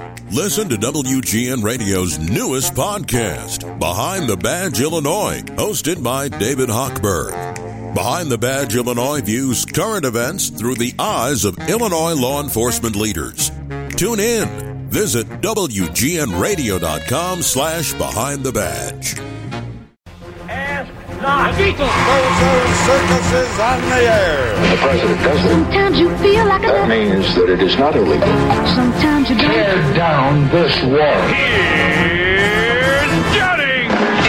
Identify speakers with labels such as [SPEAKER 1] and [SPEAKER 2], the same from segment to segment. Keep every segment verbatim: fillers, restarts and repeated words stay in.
[SPEAKER 1] Listen to W G N Radio's newest podcast, Behind the Badge Illinois, hosted by David Hochberg. Behind the Badge Illinois views current events through the eyes of Illinois law enforcement leaders. Tune in. Visit W G N radio dot com slash behind the badge.
[SPEAKER 2] Not Bozo Circus is on the air.
[SPEAKER 3] The president does that.
[SPEAKER 4] Sometimes you feel like a...
[SPEAKER 3] That means that it is not illegal.
[SPEAKER 4] Sometimes you don't.
[SPEAKER 3] Tear down this wall.
[SPEAKER 2] Here's Johnny.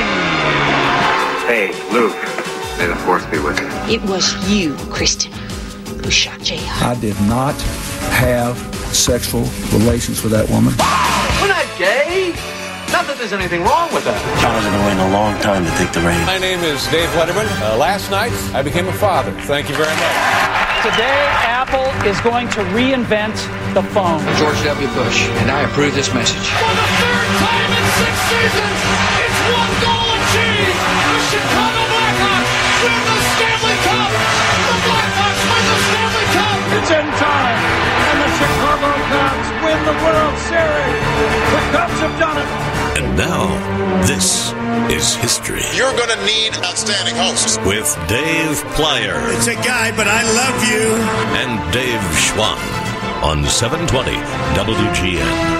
[SPEAKER 5] Hey, Luke. May the force be with you.
[SPEAKER 6] It was you, Kristen, who shot J R.
[SPEAKER 7] I did not have sexual relations with that woman.
[SPEAKER 8] We're not gay. Not that there's anything wrong with that.
[SPEAKER 9] John has been waiting a long time to take the reins.
[SPEAKER 10] My name is Dave Letterman. Uh, last night, I became a father. Thank you very much.
[SPEAKER 11] Today, Apple is going to reinvent the phone.
[SPEAKER 12] George W. Bush, and I approve this message.
[SPEAKER 13] For the third time in six seasons, it's one goal achieved. The Chicago Blackhawks win the Stanley Cup. The Blackhawks win the Stanley Cup.
[SPEAKER 11] It's in time, and the Chicago Cubs win the World Series. The Cubs have done it.
[SPEAKER 14] And now, this is history.
[SPEAKER 15] You're going to need outstanding hosts.
[SPEAKER 14] With Dave Plyer.
[SPEAKER 16] It's a guy, but I love you.
[SPEAKER 14] And Dave Schwann on seven twenty W G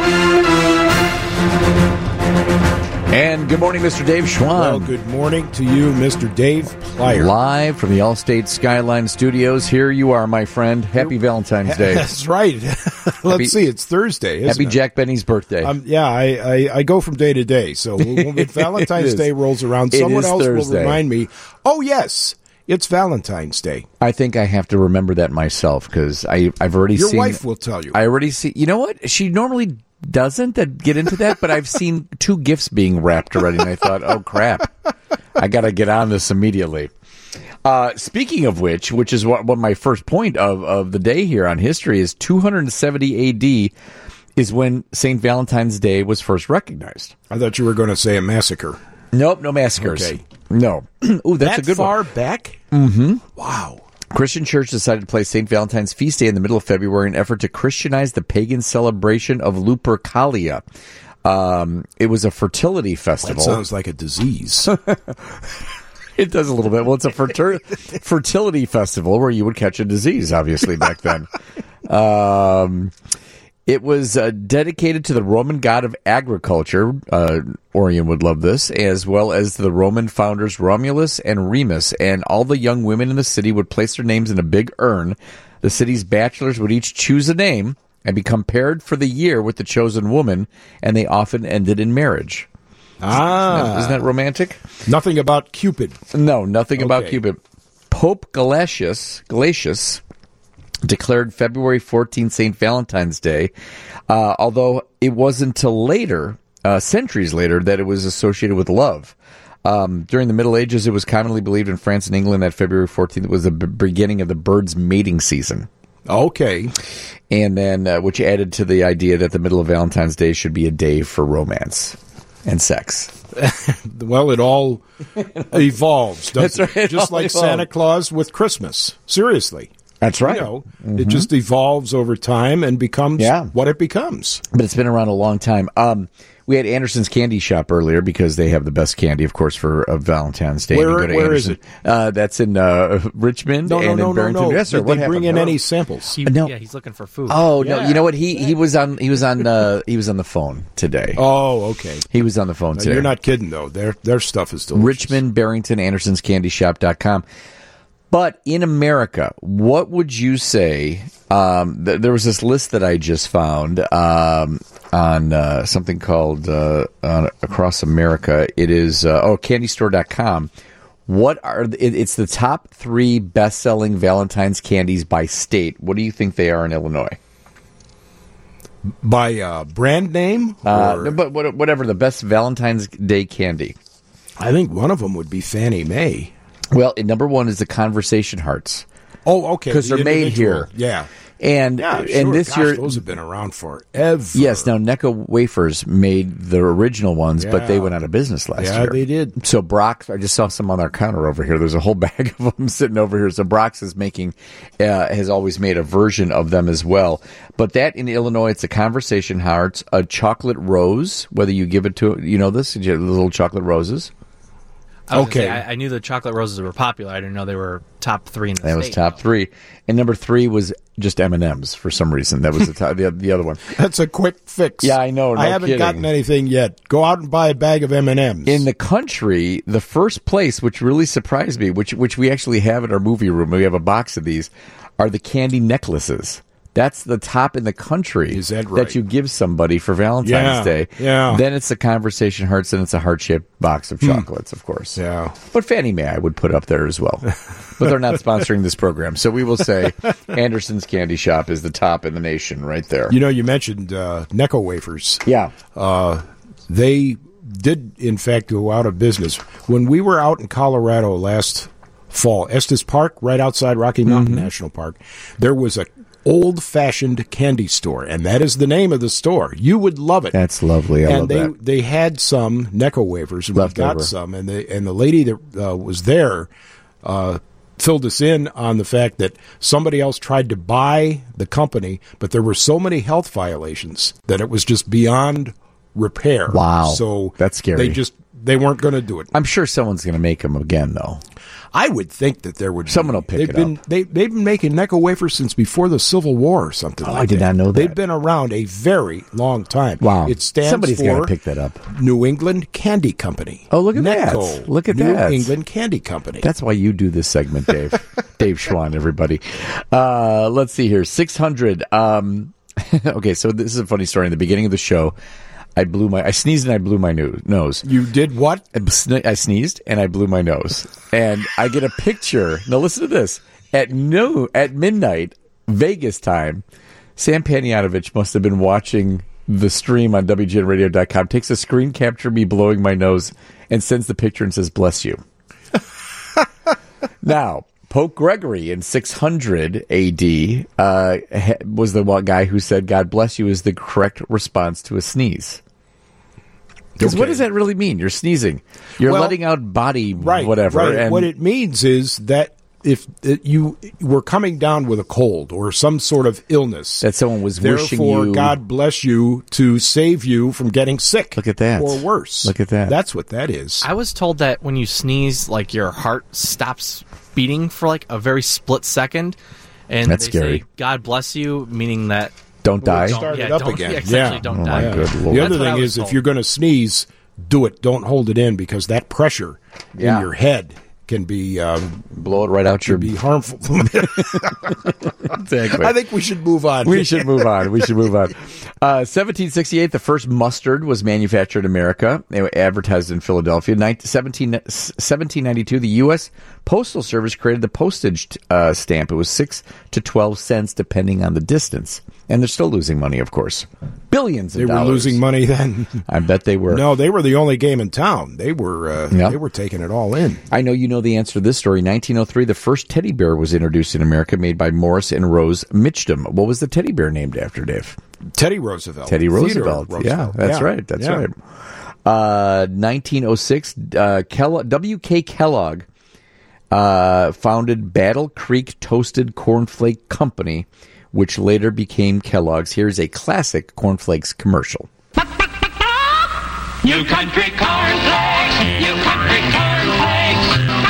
[SPEAKER 14] N.
[SPEAKER 17] And good morning, Mister Dave Schwann.
[SPEAKER 18] Well, good morning to you, Mister Dave Plyer.
[SPEAKER 17] Live from the Allstate Skyline Studios. Here you are, my friend. Happy Valentine's Day.
[SPEAKER 18] That's right. Let's
[SPEAKER 17] happy,
[SPEAKER 18] see, it's Thursday, isn't
[SPEAKER 17] Happy
[SPEAKER 18] it?
[SPEAKER 17] Jack Benny's birthday.
[SPEAKER 18] Um, yeah, I, I, I go from day to day. So when Valentine's Day rolls around,
[SPEAKER 17] it
[SPEAKER 18] someone else
[SPEAKER 17] Thursday.
[SPEAKER 18] will remind me, oh, yes, it's Valentine's Day.
[SPEAKER 17] I think I have to remember that myself because I've already
[SPEAKER 18] Your
[SPEAKER 17] seen...
[SPEAKER 18] Your wife will tell you.
[SPEAKER 17] I already see... You know what? She normally... doesn't that get into that, but I've seen two gifts being wrapped already, and I thought, oh, crap, I got to get on this immediately. Uh, speaking of which, which is what, what my first point of, of the day here on history is two seventy A D is when Saint Valentine's Day was first recognized.
[SPEAKER 18] I thought you were going to say a massacre.
[SPEAKER 17] Nope, no massacres.
[SPEAKER 18] Okay.
[SPEAKER 17] No. Ooh, that's
[SPEAKER 18] that
[SPEAKER 17] a good
[SPEAKER 18] far
[SPEAKER 17] one.
[SPEAKER 18] back?
[SPEAKER 17] Mm-hmm.
[SPEAKER 18] Wow.
[SPEAKER 17] Christian Church decided to place Saint Valentine's feast day in the middle of February in an effort to Christianize the pagan celebration of Lupercalia. Um, it was a fertility festival.
[SPEAKER 18] That sounds like a disease.
[SPEAKER 17] It does a little bit. Well, it's a fertir- fertility festival where you would catch a disease, obviously, back then. Um, it was uh, dedicated to the Roman god of agriculture. Uh, Orion would love this, as well as the Roman founders Romulus and Remus. And all the young women in the city would place their names in a big urn. The city's bachelors would each choose a name and become paired for the year with the chosen woman, and they often ended in marriage.
[SPEAKER 18] Ah.
[SPEAKER 17] Isn't that, isn't that romantic?
[SPEAKER 18] Nothing about Cupid.
[SPEAKER 17] No, nothing
[SPEAKER 18] okay.
[SPEAKER 17] about Cupid. Pope Galatius, Galatius declared February fourteenth Saint Valentine's Day, uh, although it wasn't until later, uh, centuries later, that it was associated with love. Um, during the Middle Ages, it was commonly believed in France and England that February fourteenth was the b- beginning of the bird's mating season.
[SPEAKER 18] Okay.
[SPEAKER 17] And then, uh, which added to the idea that the middle of Valentine's Day should be a day for romance and sex.
[SPEAKER 18] Well, it all evolves, doesn't
[SPEAKER 17] That's right,
[SPEAKER 18] it? Just like
[SPEAKER 17] evolves.
[SPEAKER 18] Santa Claus with Christmas. Seriously.
[SPEAKER 17] That's right.
[SPEAKER 18] You know,
[SPEAKER 17] mm-hmm.
[SPEAKER 18] It just evolves over time and becomes
[SPEAKER 17] yeah.
[SPEAKER 18] what it becomes.
[SPEAKER 17] But it's been around a long time. Um, we had Anderson's Candy Shop earlier because they have the best candy, of course, for uh, Valentine's Day.
[SPEAKER 18] Where,
[SPEAKER 17] you go to
[SPEAKER 18] where
[SPEAKER 17] Anderson.
[SPEAKER 18] is it?
[SPEAKER 17] Uh, that's in uh, Richmond
[SPEAKER 18] no, no,
[SPEAKER 17] and
[SPEAKER 18] no,
[SPEAKER 17] in Barrington.
[SPEAKER 18] No, no,
[SPEAKER 17] Yes, sir.
[SPEAKER 18] Did
[SPEAKER 17] what
[SPEAKER 18] they
[SPEAKER 17] happened?
[SPEAKER 18] bring in
[SPEAKER 17] no.
[SPEAKER 18] any samples?
[SPEAKER 19] He,
[SPEAKER 17] no.
[SPEAKER 19] Yeah, he's looking for food.
[SPEAKER 17] Oh
[SPEAKER 18] yeah.
[SPEAKER 17] no! You know what? He he was on he was on uh, he was on the phone today.
[SPEAKER 18] Oh, okay.
[SPEAKER 17] He was on the phone
[SPEAKER 18] no,
[SPEAKER 17] today.
[SPEAKER 18] You're not kidding though. Their their stuff is delicious.
[SPEAKER 17] Richmond, Barrington, Anderson's Candy Shop dot com. But in America, what would you say? Um, th- there was this list that I just found um, on uh, something called uh, on Across America. It is uh, oh candy store dot com. What are it, it's the top three best-selling Valentine's candies by state? What do you think they are in Illinois?
[SPEAKER 18] By uh, brand name?
[SPEAKER 17] Uh, no, but what, whatever the best Valentine's Day candy.
[SPEAKER 18] I think one of them would be Fannie Mae.
[SPEAKER 17] Well, number one is the Conversation Hearts.
[SPEAKER 18] Oh, okay.
[SPEAKER 17] Because
[SPEAKER 18] the
[SPEAKER 17] they're made here.
[SPEAKER 18] Yeah.
[SPEAKER 17] And
[SPEAKER 18] yeah, sure.
[SPEAKER 17] and this
[SPEAKER 18] Gosh,
[SPEAKER 17] year,
[SPEAKER 18] those have been around forever.
[SPEAKER 17] Yes, now Necco Wafers made the original ones,
[SPEAKER 18] Yeah.
[SPEAKER 17] but they went out of business last
[SPEAKER 18] Yeah,
[SPEAKER 17] year.
[SPEAKER 18] they did.
[SPEAKER 17] So Brock's, I just saw some on our counter over here. There's a whole bag of them sitting over here. So Brock's is making, uh, has always made a version of them as well. But that in Illinois, it's a Conversation Hearts, a chocolate rose. Whether you give it to, you know this, you have little chocolate roses.
[SPEAKER 19] I was
[SPEAKER 18] Okay.
[SPEAKER 19] gonna say, I, I knew the chocolate roses were popular. I didn't know they were top three in the
[SPEAKER 17] That
[SPEAKER 19] state.
[SPEAKER 17] was top three, and number three was just M and M's for some reason. That was the top, the, the other one.
[SPEAKER 18] That's a quick fix.
[SPEAKER 17] Yeah, I know. No
[SPEAKER 18] I haven't
[SPEAKER 17] kidding.
[SPEAKER 18] gotten anything yet. Go out and buy a bag of M and M's.
[SPEAKER 17] In the country, the first place, which really surprised me, which which we actually have in our movie room, we have a box of these, are the candy necklaces. That's the top in the country.
[SPEAKER 18] Is that right?
[SPEAKER 17] That you give somebody for Valentine's
[SPEAKER 18] Yeah,
[SPEAKER 17] Day.
[SPEAKER 18] yeah.
[SPEAKER 17] Then it's the Conversation Hearts, and it's a heart-shaped box of chocolates, of course.
[SPEAKER 18] Yeah.
[SPEAKER 17] But Fannie Mae I would put up there as well. But they're not sponsoring this program. So we will say Anderson's Candy Shop is the top in the nation right there.
[SPEAKER 18] You know, you mentioned uh, Necco Wafers.
[SPEAKER 17] Yeah.
[SPEAKER 18] Uh, they did, in fact, go out of business. When we were out in Colorado last fall, Estes Park, right outside Rocky Mountain
[SPEAKER 17] Mm-hmm.
[SPEAKER 18] National Park, there was a old-fashioned candy store, and that is the name of the store. You would love it.
[SPEAKER 17] That's lovely. I
[SPEAKER 18] and
[SPEAKER 17] love
[SPEAKER 18] they
[SPEAKER 17] that.
[SPEAKER 18] they had some Necco Wafers. We
[SPEAKER 17] Left
[SPEAKER 18] got
[SPEAKER 17] over.
[SPEAKER 18] some, and the and the lady that uh, was there uh, filled us in on the fact that somebody else tried to buy the company, but there were so many health violations that it was just beyond repair.
[SPEAKER 17] Wow.
[SPEAKER 18] So
[SPEAKER 17] That's scary.
[SPEAKER 18] They just they weren't going to do it.
[SPEAKER 17] I'm sure someone's going to make them again, though.
[SPEAKER 18] I would think that there would.
[SPEAKER 17] Someone
[SPEAKER 18] be.
[SPEAKER 17] will pick
[SPEAKER 18] they've
[SPEAKER 17] it
[SPEAKER 18] been,
[SPEAKER 17] up.
[SPEAKER 18] They they've been making Necco Wafers since before the Civil War or something.
[SPEAKER 17] Oh,
[SPEAKER 18] like
[SPEAKER 17] I did
[SPEAKER 18] that.
[SPEAKER 17] not know that.
[SPEAKER 18] They've been around a very long time.
[SPEAKER 17] Wow.
[SPEAKER 18] It stands
[SPEAKER 17] Somebody's
[SPEAKER 18] for
[SPEAKER 17] gotta pick that up.
[SPEAKER 18] New England Candy Company.
[SPEAKER 17] Oh, look at that.
[SPEAKER 18] Necco,
[SPEAKER 17] Look at
[SPEAKER 18] New
[SPEAKER 17] that.
[SPEAKER 18] England Candy Company.
[SPEAKER 17] That's why you do this segment, Dave. Dave Schwann, everybody. Uh, let's see here. six hundred. Um, okay, so this is a funny story. In the beginning of the show, I blew my, I sneezed and I blew my no- nose.
[SPEAKER 18] You did what?
[SPEAKER 17] I, sne- I sneezed and I blew my nose. And I get a picture. Now listen to this. At noon, at midnight, Vegas time, Sam Panayotovich must have been watching the stream on W G N radio dot com, takes a screen capture of me blowing my nose and sends the picture and says, "Bless you." Now, Pope Gregory in six hundred A D uh, ha- was the one guy who said, "God bless you" is the correct response to a sneeze. Because
[SPEAKER 18] Okay.
[SPEAKER 17] what does that really mean? You're sneezing. You're
[SPEAKER 18] Well,
[SPEAKER 17] letting out body
[SPEAKER 18] right,
[SPEAKER 17] whatever.
[SPEAKER 18] Right.
[SPEAKER 17] And
[SPEAKER 18] What it means is that if it, you were coming down with a cold or some sort of illness,
[SPEAKER 17] that someone was wishing
[SPEAKER 18] therefore
[SPEAKER 17] you.
[SPEAKER 18] God bless you to save you from getting sick.
[SPEAKER 17] Look at that.
[SPEAKER 18] Or worse.
[SPEAKER 17] Look at that.
[SPEAKER 18] That's what that is.
[SPEAKER 19] I was told that when you sneeze, like your heart stops beating for like a very split second, and
[SPEAKER 17] That's
[SPEAKER 19] they
[SPEAKER 17] scary.
[SPEAKER 19] say "God bless you," meaning that
[SPEAKER 17] Don't die.
[SPEAKER 19] don't,
[SPEAKER 18] Start
[SPEAKER 19] yeah,
[SPEAKER 18] it up
[SPEAKER 19] don't,
[SPEAKER 18] again.
[SPEAKER 19] Yeah, essentially,
[SPEAKER 18] Yeah.
[SPEAKER 19] don't
[SPEAKER 17] Oh,
[SPEAKER 19] die.
[SPEAKER 17] my good Lord.
[SPEAKER 18] The
[SPEAKER 19] That's
[SPEAKER 18] other
[SPEAKER 19] what I
[SPEAKER 18] thing
[SPEAKER 19] was
[SPEAKER 18] is, if
[SPEAKER 19] told.
[SPEAKER 18] you're going to sneeze, do it. Don't hold it in because that pressure
[SPEAKER 17] Yeah.
[SPEAKER 18] in your head can be um,
[SPEAKER 17] Blow it right out your.
[SPEAKER 18] can be harmful.
[SPEAKER 17] Exactly.
[SPEAKER 18] I think we should move on.
[SPEAKER 17] We should move on. We should move on. Uh, seventeen sixty-eight, the first mustard was manufactured in America. They were advertised in Philadelphia. nineteen, seventeen, seventeen ninety-two, the U S Postal Service created the postage uh, stamp. It was six to twelve cents, depending on the distance. And they're still losing money, of course. Billions of
[SPEAKER 18] They were
[SPEAKER 17] dollars.
[SPEAKER 18] losing money then.
[SPEAKER 17] I bet they were.
[SPEAKER 18] No, they were the only game in town. They were uh,
[SPEAKER 17] Yeah.
[SPEAKER 18] they were taking it all in.
[SPEAKER 17] I know you know the answer to this story. nineteen oh three, the first teddy bear was introduced in America, made by Morris and Rose Mitchum. What was the teddy bear named after, Dave?
[SPEAKER 18] Teddy Roosevelt.
[SPEAKER 17] Teddy
[SPEAKER 18] Theodore
[SPEAKER 17] Roosevelt. Yeah, that's
[SPEAKER 18] Yeah.
[SPEAKER 17] right. That's
[SPEAKER 18] Yeah.
[SPEAKER 17] right. Uh, nineteen oh six, uh, Kellogg, W K Kellogg uh, founded Battle Creek Toasted Cornflake Company, which later became Kellogg's. Here's a classic cornflakes commercial.
[SPEAKER 13] You country cornflakes, you country cornflakes.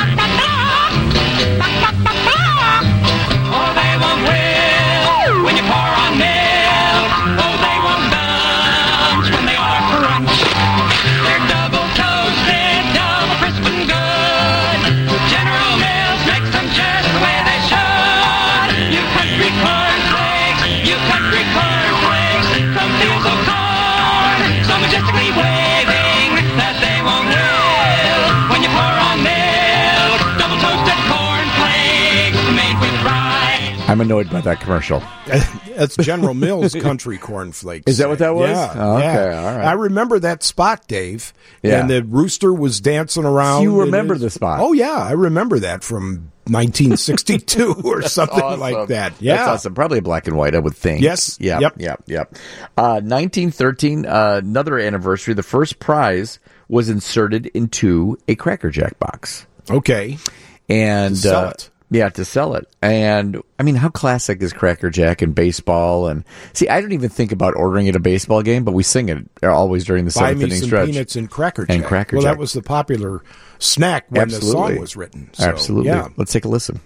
[SPEAKER 13] Oh, they won't will when you pour on milk. Oh, they won't bounce when they are crunch. They're double toasted, double crisp and good. General Mills makes them just the way they should. You country cornflakes, you country cornflakes. From fields of corn, so majestically waving that they won't will when you pour on milk. Double toasted cornflakes made with rice.
[SPEAKER 17] I'm annoyed by that commercial.
[SPEAKER 18] That's General Mills Country Cornflakes.
[SPEAKER 17] Is that what that was?
[SPEAKER 18] Yeah.
[SPEAKER 17] Oh, okay,
[SPEAKER 18] yeah.
[SPEAKER 17] all right.
[SPEAKER 18] I remember that spot, Dave.
[SPEAKER 17] Yeah.
[SPEAKER 18] And the rooster was dancing around.
[SPEAKER 17] You remember the spot?
[SPEAKER 18] Oh, yeah. I remember that from nineteen sixty-two or something
[SPEAKER 17] awesome.
[SPEAKER 18] like that. Yeah.
[SPEAKER 17] That's awesome. Probably black and white, I would think.
[SPEAKER 18] Yes.
[SPEAKER 17] Yep,
[SPEAKER 18] Yep.
[SPEAKER 17] Yep. Yep. Uh, nineteen thirteen, uh, another anniversary. The first prize was inserted into a Cracker Jack box.
[SPEAKER 18] Okay.
[SPEAKER 17] And
[SPEAKER 18] to sell
[SPEAKER 17] uh,
[SPEAKER 18] it.
[SPEAKER 17] Yeah, to sell it. And I mean, how classic is Cracker Jack in baseball? And see, I don't even think about ordering at a baseball game, but we sing it always during the
[SPEAKER 18] Buy
[SPEAKER 17] seventh
[SPEAKER 18] me
[SPEAKER 17] inning
[SPEAKER 18] some
[SPEAKER 17] stretch.
[SPEAKER 18] peanuts and Cracker Jack.
[SPEAKER 17] And Cracker
[SPEAKER 18] well,
[SPEAKER 17] Jack.
[SPEAKER 18] that was the popular snack when
[SPEAKER 17] Absolutely.
[SPEAKER 18] the song was written. So,
[SPEAKER 17] Absolutely.
[SPEAKER 18] Yeah.
[SPEAKER 17] Let's take a listen.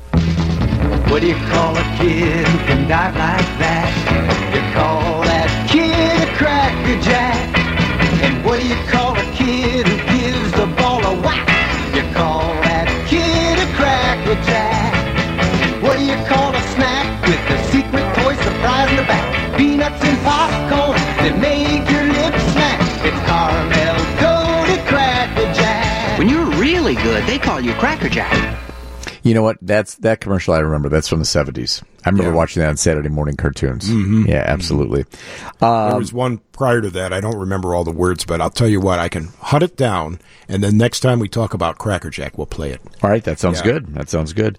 [SPEAKER 20] What do you call a kid who can dive like that? You call that kid a Cracker Jack. And what do you call a kid who gives the ball a whack? You call that kid a Cracker Jack. What do you call a snack with the secret toy surprise in the back? Peanuts and popcorn that make your lips smack. It's caramel coated Cracker Jack.
[SPEAKER 6] When you're really good, they call you Cracker Jack.
[SPEAKER 17] You know what? That's that commercial I remember. That's from the seventies. I remember
[SPEAKER 18] Yeah.
[SPEAKER 17] watching that on Saturday morning cartoons.
[SPEAKER 18] Mhm.
[SPEAKER 17] Yeah, absolutely.
[SPEAKER 18] There
[SPEAKER 17] Um,
[SPEAKER 18] was one prior to that. I don't remember all the words, but I'll tell you what, I can hunt it down, and then next time we talk about Cracker Jack, we'll play it.
[SPEAKER 17] all right, that sounds
[SPEAKER 18] Yeah.
[SPEAKER 17] good. That sounds good.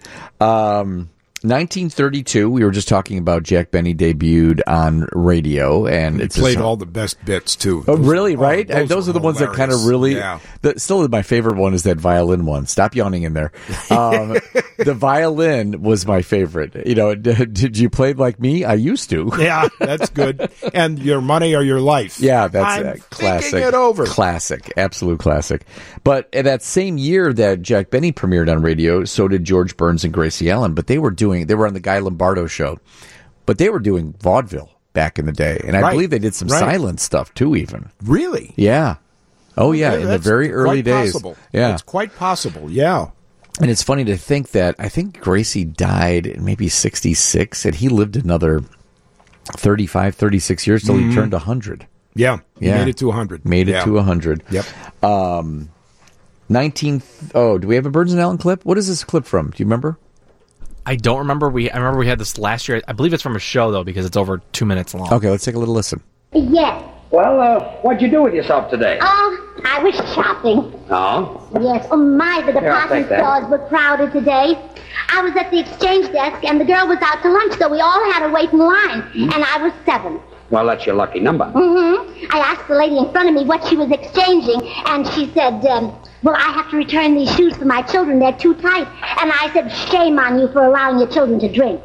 [SPEAKER 17] Um, nineteen thirty-two, we were just talking about Jack Benny debuted on radio, and
[SPEAKER 18] It
[SPEAKER 17] it's a
[SPEAKER 18] played
[SPEAKER 17] song-
[SPEAKER 18] all the best bits, too.
[SPEAKER 17] Oh,
[SPEAKER 18] Those-
[SPEAKER 17] really?
[SPEAKER 18] oh,
[SPEAKER 17] Right? And those
[SPEAKER 18] were
[SPEAKER 17] are the ones that kind of
[SPEAKER 18] hilarious.
[SPEAKER 17] really.
[SPEAKER 18] Yeah.
[SPEAKER 17] The, still, my favorite one is that violin one. Stop yawning in there. Um, the violin was my favorite. You know, did, did you play like me? I used to.
[SPEAKER 18] Yeah, that's good. And your money or your life.
[SPEAKER 17] Yeah, that's
[SPEAKER 18] I'm
[SPEAKER 17] a classic.
[SPEAKER 18] thinking it over.
[SPEAKER 17] Classic, absolute classic. But in that same year that Jack Benny premiered on radio, so did George Burns and Gracie Allen. But they were doing, they were on the Guy Lombardo show, but they were doing vaudeville back in the day, and I
[SPEAKER 18] Right.
[SPEAKER 17] believe they did some
[SPEAKER 18] Right.
[SPEAKER 17] silent stuff too. Even
[SPEAKER 18] Really?
[SPEAKER 17] yeah, oh yeah, in the
[SPEAKER 18] That's
[SPEAKER 17] very early
[SPEAKER 18] quite
[SPEAKER 17] days.
[SPEAKER 18] Possible.
[SPEAKER 17] Yeah,
[SPEAKER 18] It's quite possible, yeah.
[SPEAKER 17] and it's funny to think that I think Gracie died in maybe sixty-six, and he lived another thirty-five, thirty-six years till
[SPEAKER 18] Mhm.
[SPEAKER 17] he turned one hundred.
[SPEAKER 18] Yeah, he
[SPEAKER 17] Yeah.
[SPEAKER 18] made it to one hundred.
[SPEAKER 17] Made it
[SPEAKER 18] Yeah.
[SPEAKER 17] to one hundred.
[SPEAKER 18] Yep.
[SPEAKER 17] Um, nineteen. Oh, do we have a Burns and Allen clip? What is this clip from? Do you remember?
[SPEAKER 19] I don't remember. We I remember we had this last year. I believe it's from a show though because it's over two minutes long.
[SPEAKER 17] Okay, let's take a little listen.
[SPEAKER 21] Yes.
[SPEAKER 8] Well, uh, what'd you do with yourself today?
[SPEAKER 21] Oh, I was shopping.
[SPEAKER 8] Oh?
[SPEAKER 21] Yes. Oh, my, the
[SPEAKER 8] Here, I'll
[SPEAKER 21] department
[SPEAKER 8] take that.
[SPEAKER 21] stores were crowded today. I was at the exchange desk, and the girl was out to lunch, so we all had to wait in line.
[SPEAKER 8] Hmm?
[SPEAKER 21] And I was seven.
[SPEAKER 8] Well, that's your lucky number.
[SPEAKER 21] Mm-hmm. I asked the lady in front of me what she was exchanging, and she said, um, well, I have to return these shoes for my children. They're too tight. And I said, shame on you for allowing your children to drink.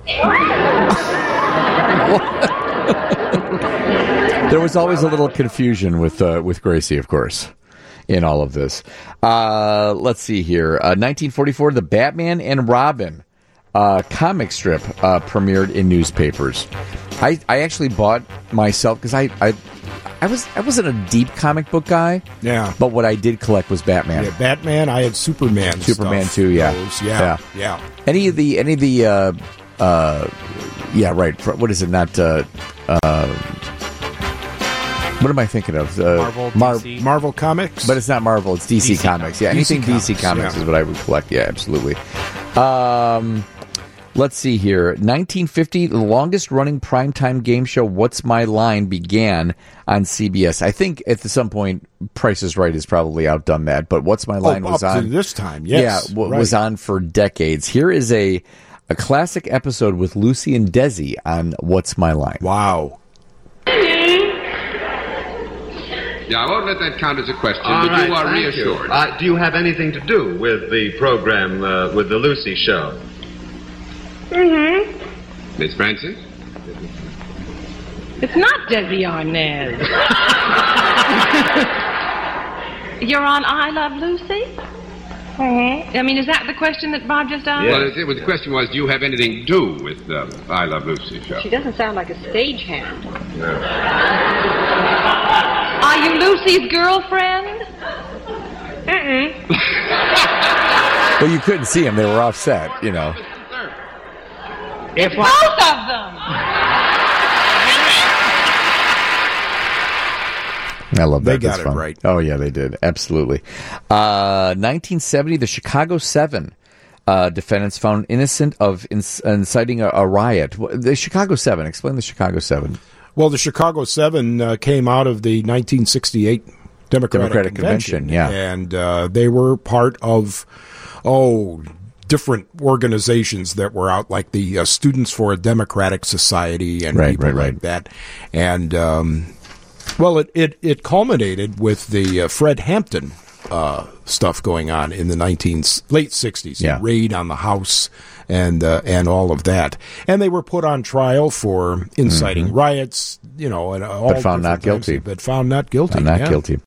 [SPEAKER 17] There was always a little confusion with uh, with Gracie, of course, in all of this. Uh, let's see here. Uh, nineteen forty-four, the Batman and Robin uh, comic strip uh, premiered in newspapers. I, I actually bought myself because I, I I was I wasn't a deep comic book guy.
[SPEAKER 18] Yeah.
[SPEAKER 17] But what I did collect was Batman.
[SPEAKER 18] Yeah, Batman. I had Superman.
[SPEAKER 17] Superman
[SPEAKER 18] stuff.
[SPEAKER 17] too. Yeah.
[SPEAKER 18] Those, yeah. Yeah.
[SPEAKER 17] Any of the any of the uh, uh, yeah right. What is it? Not. Uh, uh, What am I thinking of? Uh,
[SPEAKER 19] Marvel,
[SPEAKER 17] Mar-
[SPEAKER 19] D C.
[SPEAKER 18] Marvel Comics?
[SPEAKER 17] But it's not Marvel, it's D C,
[SPEAKER 19] D C
[SPEAKER 17] Comics. Yeah,
[SPEAKER 18] D C
[SPEAKER 17] anything D C
[SPEAKER 18] Comics,
[SPEAKER 17] Comics
[SPEAKER 18] yeah.
[SPEAKER 17] is what I would collect. Yeah, absolutely. Um, let's see here. nineteen fifty, the longest running primetime game show, What's My Line, began on C B S. I think at some point, Price is Right has probably outdone that, but What's My Line
[SPEAKER 18] oh,
[SPEAKER 17] was
[SPEAKER 18] up
[SPEAKER 17] on.
[SPEAKER 18] to this time, yes.
[SPEAKER 17] Yeah, w-
[SPEAKER 18] right.
[SPEAKER 17] was on for decades. Here is a, a classic episode with Lucy and Desi on What's My Line.
[SPEAKER 18] Wow.
[SPEAKER 5] Yeah, I won't let that count as a question,
[SPEAKER 22] All
[SPEAKER 5] but
[SPEAKER 22] right,
[SPEAKER 5] you are
[SPEAKER 22] thank
[SPEAKER 5] reassured.
[SPEAKER 22] You. Uh, do you have anything to do with the program, uh, with the Lucy show?
[SPEAKER 23] Mm-hmm.
[SPEAKER 5] Miss Francis?
[SPEAKER 23] It's not Desi Arnaz. You're on I Love Lucy? Mm-hmm. I mean, is that the question that Bob just asked?
[SPEAKER 5] Well, it, it was, the question was, do you have anything to do with the I Love Lucy show?
[SPEAKER 23] She doesn't sound like a stagehand. Are you Lucy's girlfriend? Mm-mm.
[SPEAKER 17] Well, you couldn't see them. They were offset, you know.
[SPEAKER 23] If Both of them!
[SPEAKER 17] I love that.
[SPEAKER 18] They got
[SPEAKER 17] That's
[SPEAKER 18] it
[SPEAKER 17] fun.
[SPEAKER 18] right.
[SPEAKER 17] Oh, yeah, they did. Absolutely. Uh, nineteen seventy, the Chicago Seven Uh, defendants found innocent of inc- inciting a, a riot. The Chicago Seven. Explain the Chicago Seven.
[SPEAKER 18] Well, the Chicago Seven uh, came out of the nineteen sixty-eight Democratic,
[SPEAKER 17] Democratic
[SPEAKER 18] Convention,
[SPEAKER 17] Convention, yeah.
[SPEAKER 18] And uh, they were part of, oh, different organizations that were out, like the uh, Students for a Democratic Society and
[SPEAKER 17] right,
[SPEAKER 18] people
[SPEAKER 17] right,
[SPEAKER 18] like
[SPEAKER 17] right.
[SPEAKER 18] that. And, um, well, it, it, it culminated with the uh, Fred Hampton uh, stuff going on in the nineteen late sixties.
[SPEAKER 17] Yeah.
[SPEAKER 18] Raid on the house and uh, and all of that. And they were put on trial for inciting
[SPEAKER 17] mm-hmm.
[SPEAKER 18] riots, you know, and all
[SPEAKER 17] but found not
[SPEAKER 18] different types
[SPEAKER 17] guilty.
[SPEAKER 18] of- But found not guilty.
[SPEAKER 17] Found not
[SPEAKER 18] yeah.
[SPEAKER 17] guilty.